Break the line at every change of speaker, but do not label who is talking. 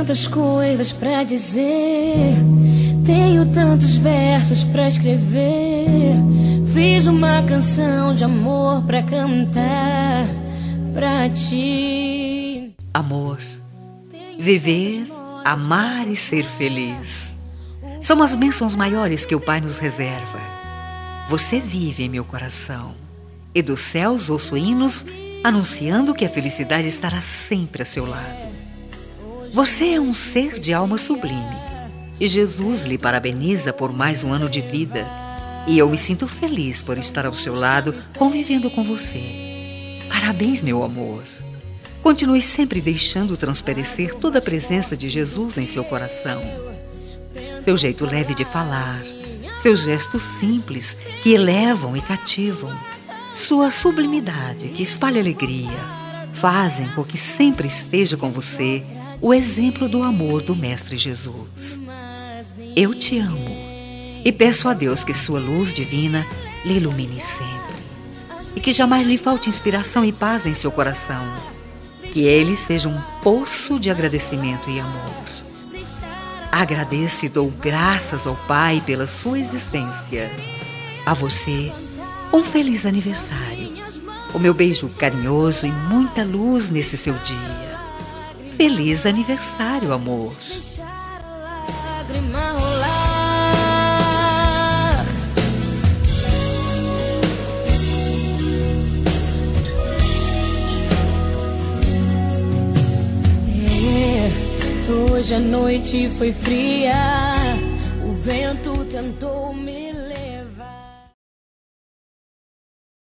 tantas coisas pra dizer, tenho tantos versos pra escrever. Fiz uma canção de amor pra cantar pra ti.
Amor, viver, amar e ser feliz são as bênçãos maiores que o Pai nos reserva. Você vive em meu coração, e dos céus ouço hinos anunciando que a felicidade estará sempre a seu lado. Você é um ser de alma sublime, e Jesus lhe parabeniza por mais um ano de vida. E eu me sinto feliz por estar ao seu lado, convivendo com você. Parabéns, meu amor. Continue sempre deixando transparecer toda a presença de Jesus em seu coração. Seu jeito leve de falar, seus gestos simples que elevam e cativam, sua sublimidade que espalha alegria, fazem com que sempre esteja com você o exemplo do amor do Mestre Jesus. Eu te amo e peço a Deus que sua luz divina lhe ilumine sempre e que jamais lhe falte inspiração e paz em seu coração. Que ele seja um poço de agradecimento e amor. Agradeço e dou graças ao Pai pela sua existência. A você, um feliz aniversário. O meu beijo carinhoso e muita luz nesse seu dia. Feliz aniversário, amor.
Hoje a noite foi fria, o vento tentou me